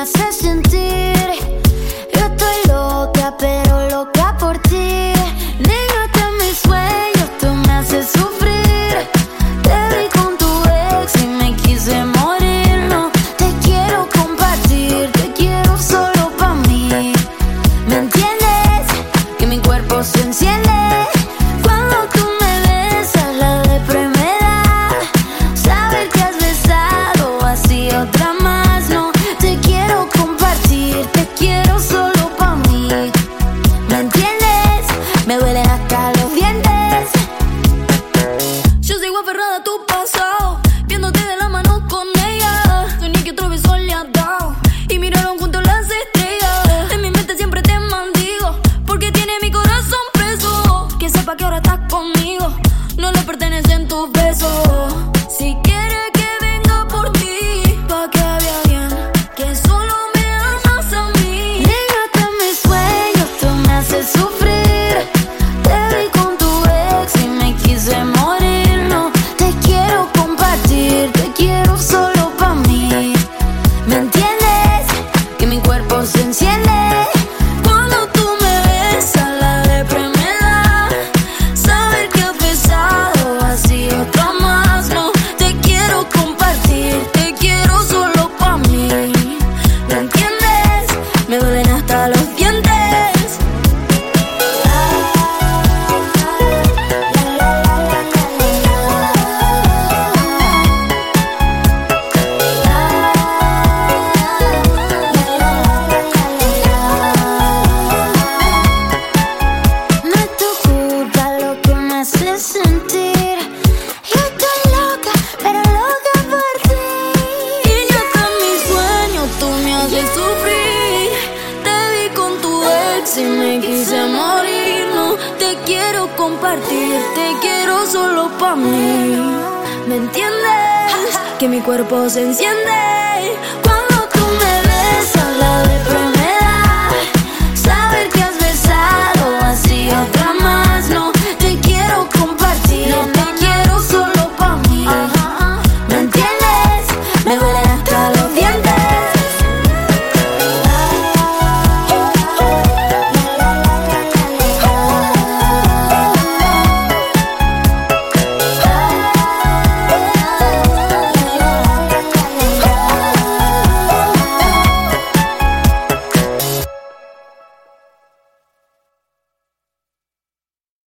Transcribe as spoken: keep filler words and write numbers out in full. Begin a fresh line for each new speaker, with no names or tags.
haces sentir. Yo estoy loca, pero loca por ti. Negrate en mis sueños, tú me haces sufrir. Te vi con tu ex y me quise morir. No te quiero compartir, te quiero solo pa' mí. ¿Me entiendes? Que mi cuerpo se enciende cuando tú me besas, la depre me da. Saber que has besado así otra más. No te quiero compartir, te quiero solo pa' mí. ¿Me entiendes? Me duelen hasta los dientes.
Yo sigo aferrada a tu pasado, viéndote de la mano con ella. Soñé que otro beso le ha dado y miraron juntos las estrellas. En mi mente siempre te maldigo, porque tiene mi corazón preso. Que sepa que ahora estás conmigo, no le pertenecen tus besos. Si quiere que venga por ti, pa' que vea bien que solo me amas a mí.
Negrate en mis sueños, tú me haces sufrir. Te vi con tu ex y me quise morir. No te quiero compartir, te quiero solo pa' mí. ¿Me entiendes? Que mi cuerpo se enciende cuando tú me besas, la depre me da. Saber que has besado así otra más. No te quiero compartir, te quiero solo pa' mí. ¿Me entiendes? Me duelen hasta los dientes. No es tu culpa lo que me hace sentir. Yo estoy loca, pero loca por ti.
Y yo hasta en mis sueños tú me haces sufrir. Te vi con tu ex y me quise morir. No te quiero compartir, te quiero solo pa' mí. ¿Me entiendes? Que mi cuerpo se enciende